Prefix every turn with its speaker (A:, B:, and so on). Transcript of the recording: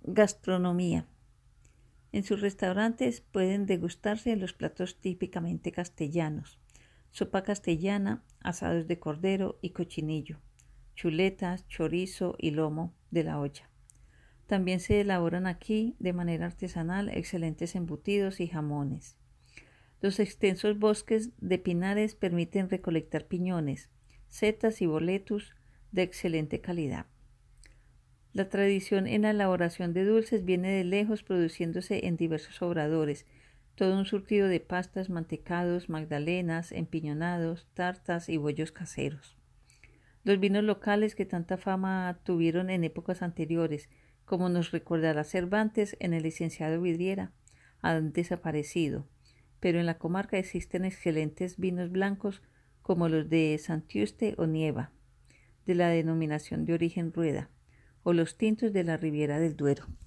A: Gastronomía. En sus restaurantes pueden degustarse los platos típicamente castellanos: sopa castellana, asados de cordero y cochinillo, chuletas, chorizo y lomo de la olla. También se elaboran aquí de manera artesanal excelentes embutidos y jamones. Los extensos bosques de pinares permiten recolectar piñones, setas y boletus de excelente calidad. La tradición en la elaboración de dulces viene de lejos, produciéndose en diversos obradores, todo un surtido de pastas, mantecados, magdalenas, empiñonados, tartas y bollos caseros. Los vinos locales que tanta fama tuvieron en épocas anteriores, como nos recordará Cervantes en El licenciado Vidriera, han desaparecido, pero en la comarca existen excelentes vinos blancos como los de Santiuste o Nieva, de la denominación de origen Rueda, o los tintos de la Riviera del Duero.